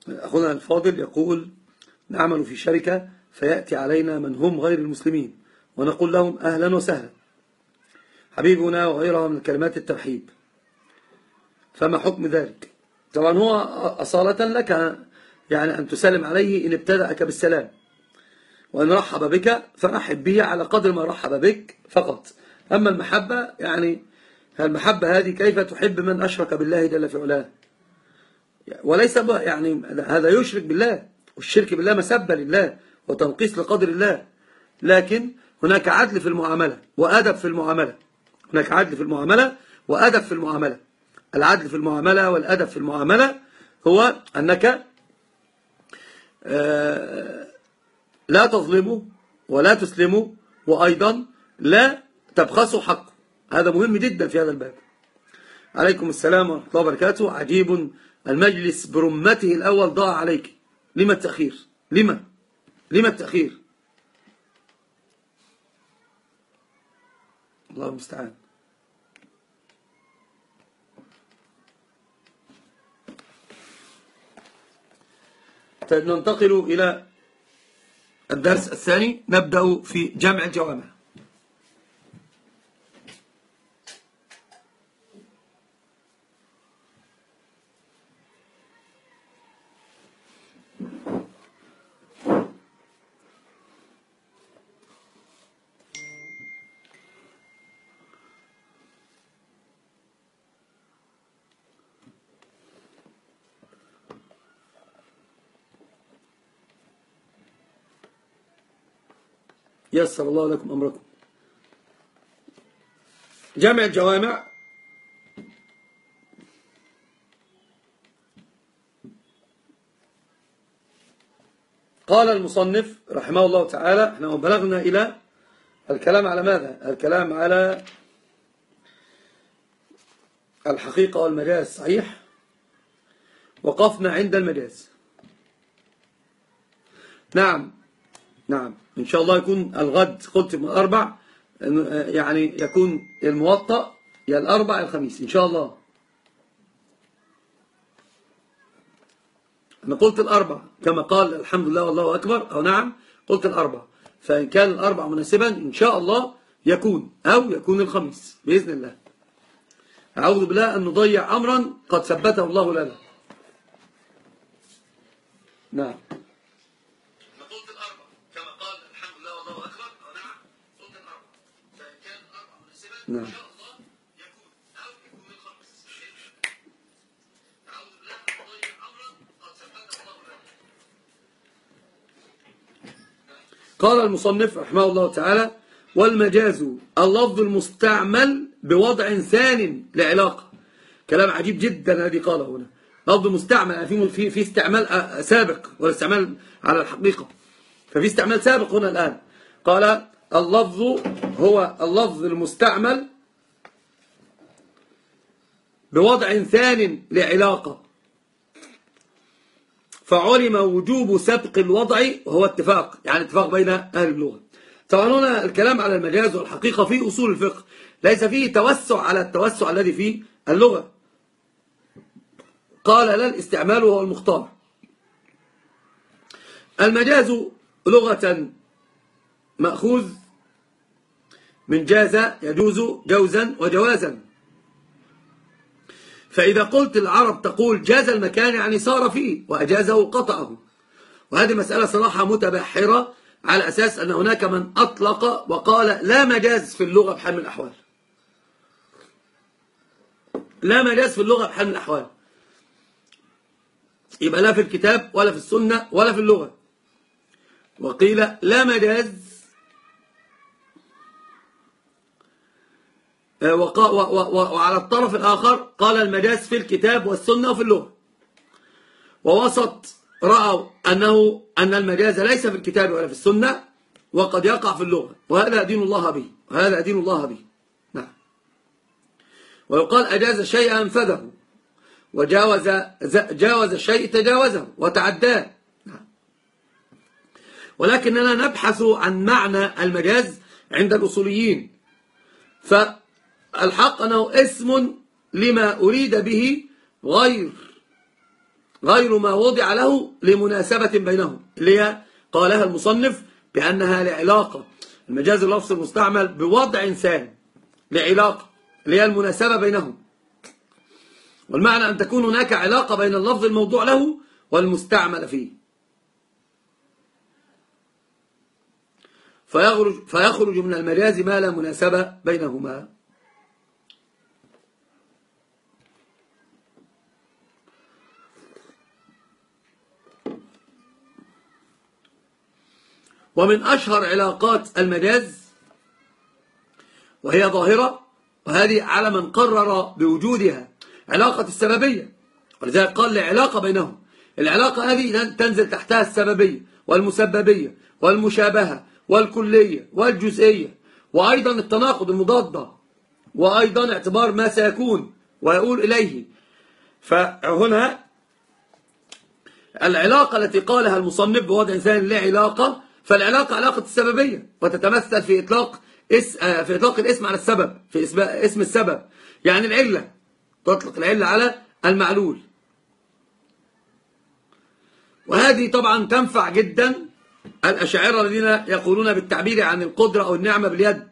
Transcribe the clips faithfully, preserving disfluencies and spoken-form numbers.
أخونا الفاضل يقول: نعمل في شركة فيأتي علينا من هم غير المسلمين ونقول لهم أهلا وسهلا حبيبنا وغيرها من كلمات الترحيب، فما حكم ذلك؟ طبعا هو أصالة لك يعني أن تسلم عليه إن ابتدأك بالسلام، وإن رحب بك فرحب به على قدر ما رحب بك فقط. أما المحبة يعني المحبة هذه كيف تحب من أشرك بالله جل في علاه، وليس يعني هذا يشرك بالله، والشرك بالله مسبة لله وتنقيص لقدر الله، لكن هناك عدل في المعاملة وأدب في المعاملة. هناك عدل في المعاملة وأدب في المعاملة. العدل في المعاملة والأدب في المعاملة هو أنك لا تظلمه ولا تسلمه، وأيضا لا تبخسه حقه. هذا مهم جدا في هذا الباب. عليكم السلام ورحمة الله وبركاته. عجيب المجلس برمته الأول ضاع عليك، لما التأخير؟ لما لما التأخير؟ الله المستعان. طيب ننتقل إلى الدرس الثاني، نبدأ في جمع الجوامع. يسر الله لكم أمركم. جمع الجوامع قال المصنف رحمه الله تعالى: احنا بلغنا إلى الكلام على ماذا؟ الكلام على الحقيقة والمجاز، صحيح؟ وقفنا عند المجاز. نعم نعم إن شاء الله يكون الغد، قلت من الأربع، يعني يكون الموطأ يا الأربع الخميس إن شاء الله. أنا قلت الأربع كما قال الحمد لله والله أكبر، أو نعم قلت الأربع، فإن كان الأربع مناسبا إن شاء الله يكون، أو يكون الخميس بإذن الله. أعوذ بالله أن نضيع أمرا قد ثبته الله لنا. نعم نعم قال المصنف رحمه الله تعالى: والمجاز اللفظ المستعمل بوضع ثان لعلاقة. كلام عجيب جدا الذي قاله هنا، لفظ مستعمل في في في استعمال سابق والاستعمال على الحقيقة، ففي استعمال سابق هنا الآن. قال: اللفظ هو اللفظ المستعمل بوضع ثان لعلاقة، فعلم وجوب سبق الوضع وهو اتفاق، يعني اتفاق بين أهل اللغة. طبعا هنا الكلام على المجاز والحقيقة في أصول الفقه، ليس فيه توسع على التوسع الذي في اللغة. قال: لا الاستعمال وهو المختار. المجاز لغة مأخوذ من جاز يجوز جوزا وجوازا. فإذا قلت العرب تقول جاز المكان يعني صار فيه، وأجازه قطعه. وهذه مسألة صراحة متبحرة، على أساس أن هناك من أطلق وقال لا مجاز في اللغة بحال من الأحوال، لا مجاز في اللغة بحال من الأحوال. يبقى لا في الكتاب ولا في السنة ولا في اللغة. وقيل لا مجاز، وعلى الطرف الآخر قال المجاز في الكتاب والسنة وفي اللغة. ووسط رأوا أنه أن المجاز ليس في الكتاب ولا في السنة، وقد يقع في اللغة، وهذا دين الله به، وهذا دين الله به. نعم. ويقال أجاز الشيء أنفذه، وجاوز جاوز الشيء تجاوزه وتعداه. نعم. ولكننا نبحث عن معنى المجاز عند الأصوليين، فالحق أنه اسم لما أريد به غير غير ما وضع له لمناسبة بينهم، اللي هي قالها المصنف بأنها لعلاقة. المجاز اللفظ المستعمل بوضع إنسان لعلاقة اللي هي المناسبة بينهم، والمعنى أن تكون هناك علاقة بين اللفظ الموضوع له والمستعمل فيه، فيخرج, فيخرج من المجاز ما لا مناسبة بينهما. ومن أشهر علاقات المجاز وهي ظاهرة، وهذه على من قرر بوجودها، علاقة السببية، ولذلك قال لعلاقة بينهم. العلاقة هذه تنزل تحتها السببية والمسببية والمشابهة والكلية والجزئية، وأيضا التناقض المضادة، وأيضا اعتبار ما سيكون ويقول إليه. فهنا العلاقة التي قالها المصنف بوضع إنسان لعلاقة، فالعلاقة علاقة السببية، وتتمثل في إطلاق في إطلاق الاسم على السبب، في اسم السبب، يعني العلة، تطلق العلة على المعلول. وهذه طبعا تنفع جدا الأشاعرة الذين يقولون بالتعبير عن القدرة أو النعمة باليد،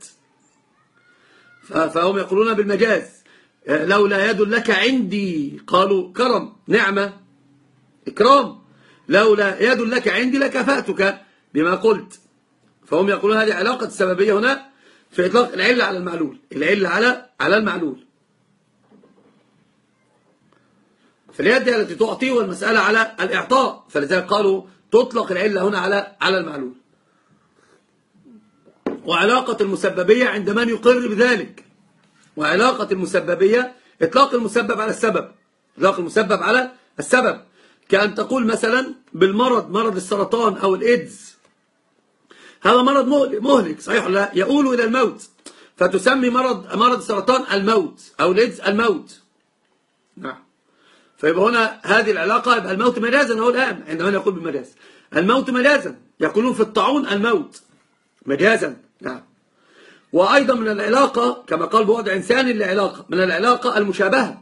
فهم يقولون بالمجاز. لولا يد لك عندي، قالوا كرم، نعمة، إكرام. لولا يد لك عندي لكفأتك بما قلت. فهم يقولون هذه علاقة السببية هنا في إطلاق العلة على المعلول، العلة على على المعلول. فاليد التي تعطي، والمسألة على الإعطاء، فلذلك قالوا تطلق العلة هنا على على المعلول. وعلاقة المسببية عند من يقر بذلك، وعلاقة المسببية إطلاق المسبب على السبب، إطلاق المسبب على السبب، كأن تقول مثلا بالمرض، مرض السرطان أو الإيدز، هذا مرض مهلك صحيح، لا يؤول إلى الموت، فتسمي مرض مرض السرطان الموت، أو الإيدز الموت. نعم. فيبقى هنا هذه العلاقة، يبقى الموت مجازا هو الآن عندما يقول بالمجاز، الموت مجازا، يقولون في الطاعون الموت مجازا. نعم. وأيضا من العلاقة كما قال بوضع إنسان لعلاقة، من العلاقة المشابهة،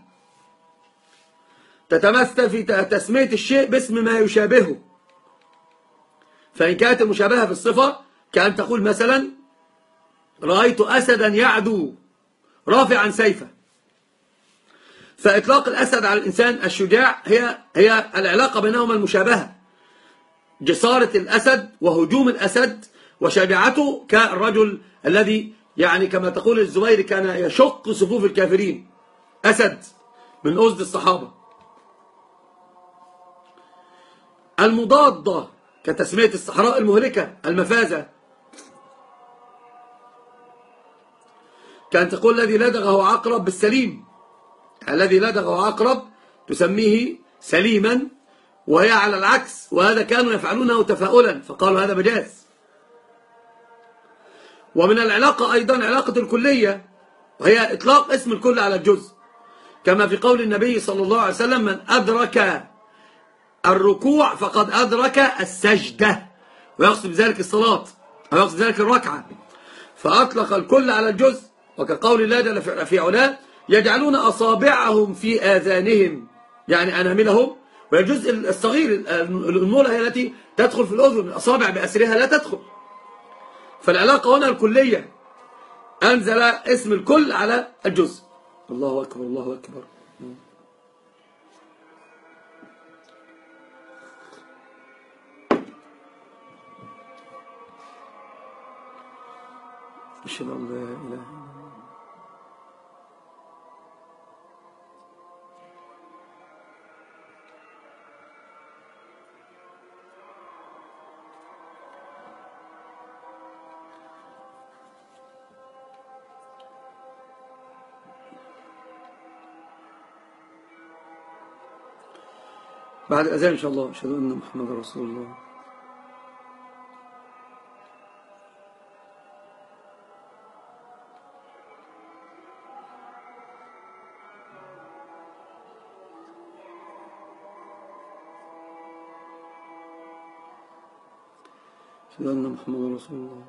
تتمثل في تسمية الشيء باسم ما يشابهه. فإن كانت المشابهة في الصفة كأن تقول مثلا رأيت أسدا يعدو رافعا سيفه، فإطلاق الأسد على الإنسان الشجاع هي هي العلاقة بينهما المشابهة، جسارة الأسد وهجوم الأسد وشجاعته، كالرجل الذي يعني كما تقول الزبير كان يشق صفوف الكافرين، أسد من أسد الصحابة. المضادة كتسمية الصحراء المهلكة المفازة، كان تقول الذي لدغه عقرب بالسليم، الذي لدغه عقرب تسميه سليما، وهي على العكس، وهذا كانوا يفعلونه تفاؤلا، فقالوا هذا مجاز. ومن العلاقة أيضا علاقة الكلية، وهي إطلاق اسم الكل على الجزء، كما في قول النبي صلى الله عليه وسلم من أدرك الركوع فقد أدرك السجدة، ويقصد بذلك الصلاة، ويقصد بذلك الركعة، فأطلق الكل على الجزء. وكقول الله جل في علاه يجعلون أصابعهم في آذانهم، يعني أناملهم، والجزء الصغير الأنملة هي التي تدخل في الأذن، الأصابع بأسرها لا تدخل. فالعلاقة هنا الكلية، أنزل اسم الكل على الجزء. الله أكبر، الله أكبر. أشهد أن لا إله إلا الله. بعد الأذان إن شاء الله أشهد أن محمد رسول الله. أشهد أن محمد رسول الله.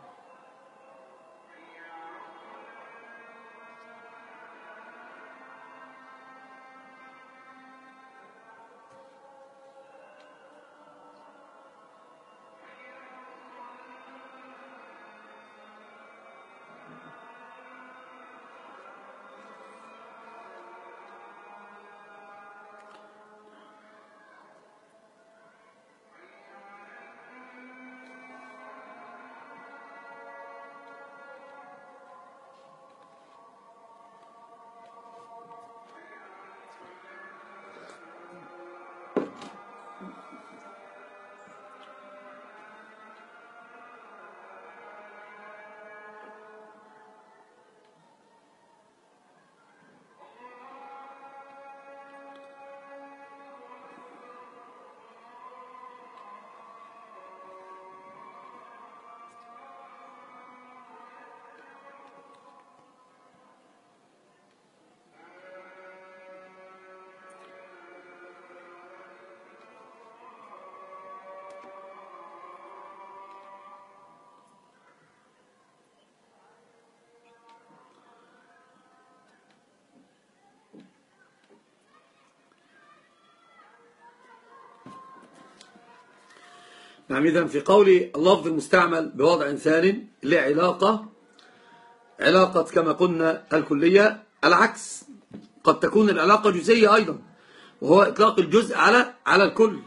نعم. إذن في قول اللفظ المستعمل بوضع ثان لعلاقة علاقة كما قلنا الكلية، العكس قد تكون العلاقة جزئية أيضا، وهو إطلاق الجزء على على الكل،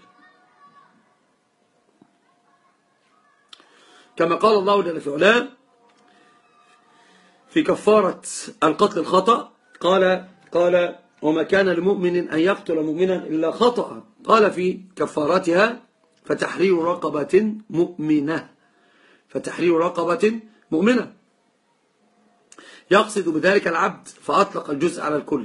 كما قال الله جل في علاه في كفارة القتل الخطأ، قال قال وما كان لمؤمن أن يقتل مؤمنا إلا خطأ، قال في كفارتها فتحرير رقبة مؤمنة، فتحرير رقبة مؤمنة، يقصد بذلك العبد، فأطلق الجزء على الكل.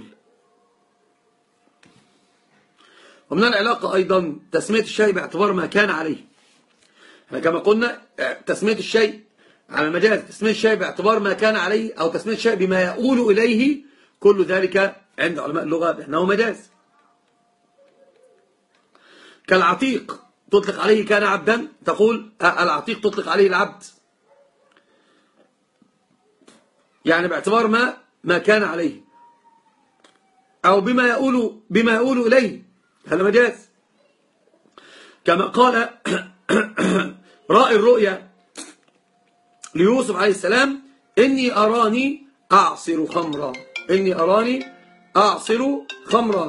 ومن العلاقة أيضا تسمية الشيء باعتبار ما كان عليه، كما قلنا تسمية الشيء على المجاز، تسمية الشيء باعتبار ما كان عليه أو تسمية الشيء بما يؤول إليه، كل ذلك عند علماء اللغة بأنه مجاز. كالعتيق تطلق عليه كان عبدا، تقول العتيق تطلق عليه العبد، يعني باعتبار ما ما كان عليه أو بما يؤول بما يؤول إليه، هذا مجاز. كما قال رائي الرؤيا ليوسف عليه السلام إني أراني أعصر خمرا، إني أراني أعصر خمرا.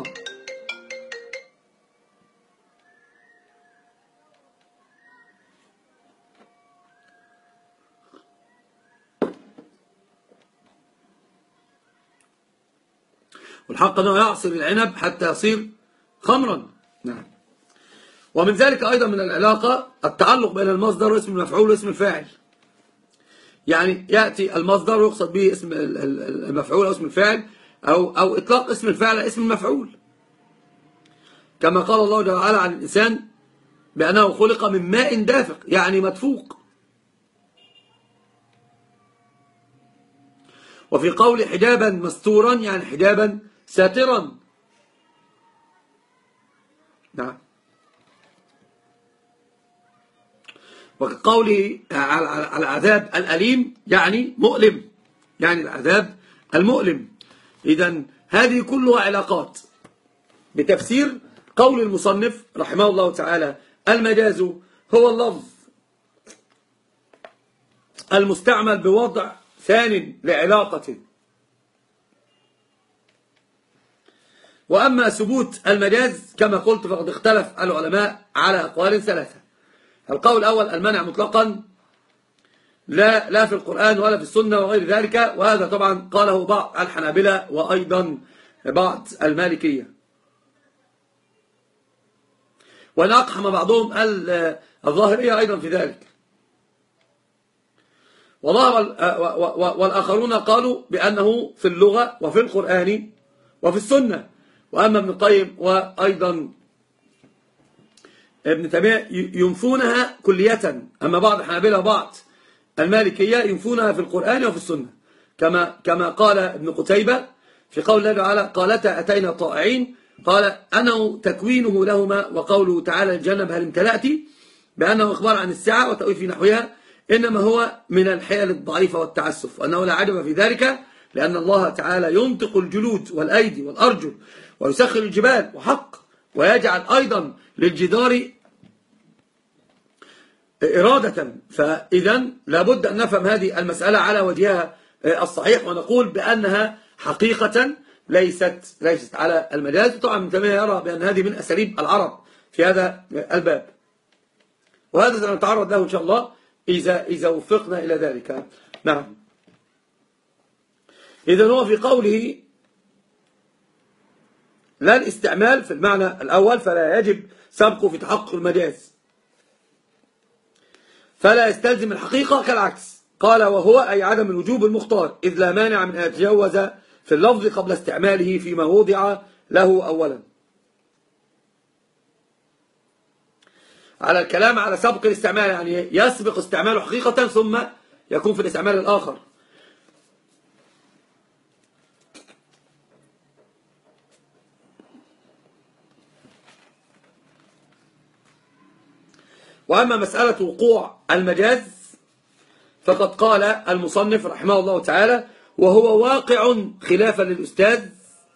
والحق أنه يعصر العنب حتى يصير خمرا. نعم. ومن ذلك أيضا من العلاقة التعلق بين المصدر واسم المفعول واسم الفاعل، يعني يأتي المصدر ويقصد به اسم المفعول أو اسم الفاعل، أو, أو إطلاق اسم الفاعل اسم المفعول، كما قال الله جل وعلا عن الإنسان بأنه خلق من ماء دافق، يعني مدفوق. وفي قول حجابا مستورا يعني حجابا ساترا. نعم. وكقوله على العذاب الأليم يعني مؤلم، يعني العذاب المؤلم. إذن هذه كلها علاقات. بتفسير قول المصنف رحمه الله تعالى المجاز هو اللفظ المستعمل بوضع ثان لعلاقة. وأما ثبوت المجاز كما قلت فقد اختلف العلماء على أقوال ثلاثة. القول الأول المنع مطلقا، لا لا في القرآن ولا في السنة وغير ذلك، وهذا طبعا قاله بعض الحنابلة وأيضا بعض المالكية، ونقحم بعضهم الظاهرية أيضا في ذلك. والآخرون قالوا بأنه في اللغة وفي القرآن وفي السنة. وأما ابن القيم وأيضا ابن تيمية ينفونها كلية، أما بعض الحنابلة وبعض المالكية ينفونها في القرآن وفي السنة، كما كما قال ابن قتيبة في قول الله تعالى قالتا أتينا طائعين، قال أنه تكوينه لهما وقوله تعالى الجنة هل امتلأت بأنه إخبار عن الساعة وتأويل في نحوها إنما هو من الحيل الضعيفة والتعسف، وأنه لا عجب في ذلك لأن الله تعالى ينطق الجلود والأيدي والأرجل ويسخر الجبال وحق، ويجعل أيضا للجدار إرادة. فإذا لابد أن نفهم هذه المسألة على وجهها الصحيح، ونقول بأنها حقيقة ليست ليست على المجاز. طبعا من تيمية يرى بأن هذه من أساليب العرب في هذا الباب، وهذا سنتعرض له إن شاء الله إذا إذا وفقنا إلى ذلك. نعم. إذن هو في قوله لا الاستعمال في المعنى الأول فلا يجب سبقه في تحقق المجاز، فلا يستلزم الحقيقة كالعكس. قال وهو أي عدم الوجوب المختار، إذ لا مانع من أن يتجوز في اللفظ قبل استعماله فيما وضع له أولا. على الكلام على سبق الاستعمال، يعني يسبق استعماله حقيقة ثم يكون في الاستعمال الآخر. وأما مسألة وقوع المجاز فقد قال المصنف رحمه الله تعالى وهو واقع خلافا للأستاذ،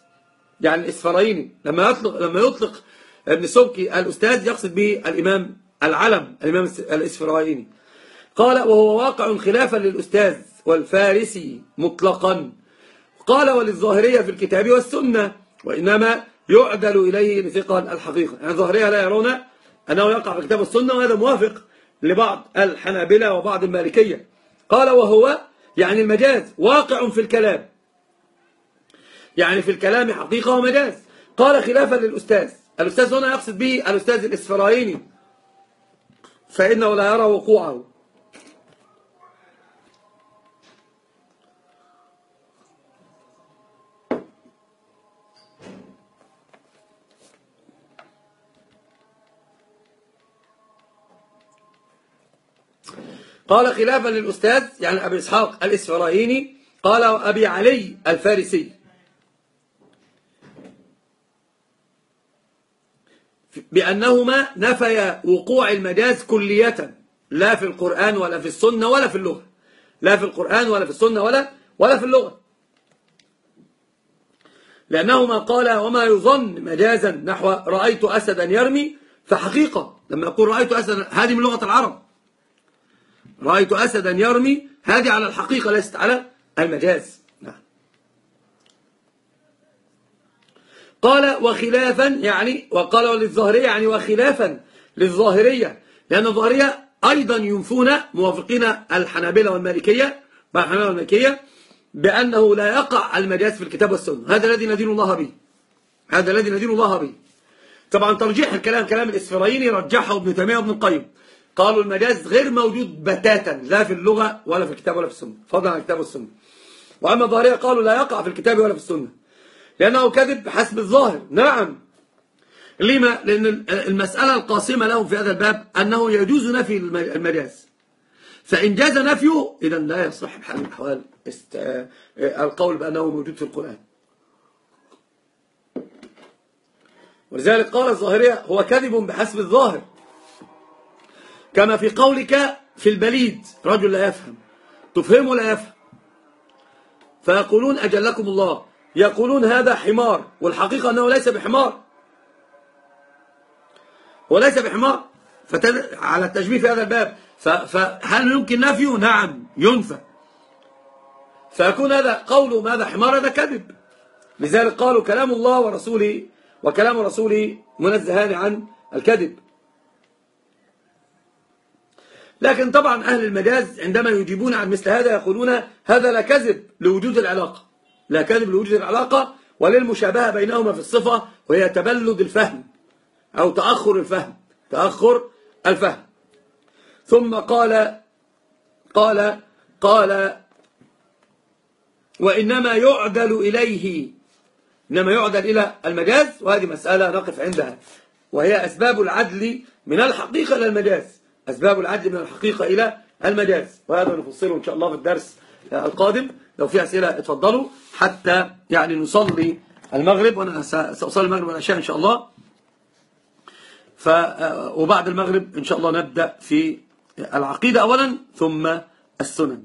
يعني الإسفرايني لما يطلق لما يطلق ابن سبكي الأستاذ يقصد به الإمام العلم الإمام الإسفرايني قال وهو واقع خلافا للأستاذ والفارسي مطلقا. قال وللظاهرية في الكتاب والسنة وإنما يعدل إليه لثقة الحقيقة. يعني الظاهرية لا يرون أنه يقع في الكتاب والسنة، وهذا موافق لبعض الحنابلة وبعض المالكية. قال وهو يعني المجاز واقع في الكلام، يعني في الكلام حقيقة ومجاز. قال خلافا للأستاذ، الأستاذ هنا يقصد به الأستاذ الإسفرايني فإنه لا يرى وقوعه. قال خلافا للأستاذ يعني أبي إسحاق الإسفرايني، قال أبي علي الفارسي بأنهما نفيا وقوع المجاز كلية، لا في القرآن ولا في السنة ولا في اللغة، لا في القرآن ولا في السنة ولا ولا في اللغة، لأنهما قال وما يظن مجازا نحو رأيت أسدا يرمي فحقيقة، لما يقول رأيت أسدا هذه من لغة العرب، رأيت أسدا يرمي هذه على الحقيقة ليست على المجاز. نعم. قال وخلافا يعني وقال وللظاهرية يعني وخلافا للظاهرية، لأن الظاهرية أيضا ينفون موافقين الحنابلة والمالكية مع الحنابلة والمالكية بأنه لا يقع المجاز في الكتاب والسنة. هذا الذي ندين الله به، هذا الذي ندين الله به. طبعا ترجيح الكلام كلام الإسفرايني رجحه ابن تيمية وابن القيم، قالوا المجاز غير موجود بتاتا لا في اللغة ولا في الكتاب ولا في السنة، فضلا عن الكتاب والسنة. وأما الظاهرية قالوا لا يقع في الكتاب ولا في السنة لأنه كذب بحسب الظاهر. نعم. لما؟ لأن المسألة القاسمة لهم في هذا الباب أنه يجوز نفي المجاز، فإن جاز نفيه إذا لا يصح بحال من الأحوال القول بأنه موجود في القرآن. ولذلك قال الظاهرية هو كذب بحسب الظاهر، كما في قولك في البليد رجل لا يفهم، تفهمه لا يفهم، فيقولون أجلكم الله، يقولون هذا حمار، والحقيقة أنه ليس بحمار، وليس بحمار. على التشبيه في هذا الباب فهل يمكن نفيه؟ نعم ينفى، فيكون هذا قوله ماذا حمار هذا كذب. لذلك قالوا كلام الله ورسوله وكلام رسوله منزهان عن الكذب. لكن طبعا أهل المجاز عندما يجيبون عن مثل هذا يقولون هذا لا كذب لوجود العلاقة، لا كذب لوجود العلاقة وللمشابهة بينهما في الصفة، وهي تبلد الفهم أو تأخر الفهم، تأخر الفهم. ثم قال قال قال وإنما يعدل إليه، إنما يعدل إلى المجاز، وهذه مسألة نقف عندها، وهي أسباب العدل من الحقيقة إلى المجاز، أسباب العدل من الحقيقة إلى المجاز، وهذا نفصله إن شاء الله في الدرس القادم. لو في أسئلة اتفضلوا حتى يعني نصلي المغرب، وأنا سأصلي المغرب والعشاء إن شاء الله، ف وبعد المغرب إن شاء الله نبدأ في العقيدة أولا ثم السنن.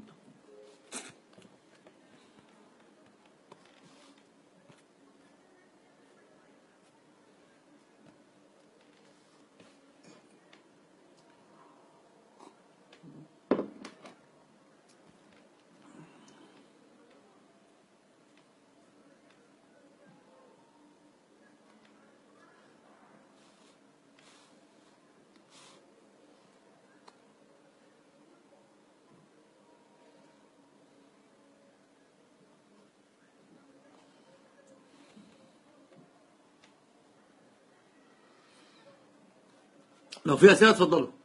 لو في أسئلة اتفضلوا.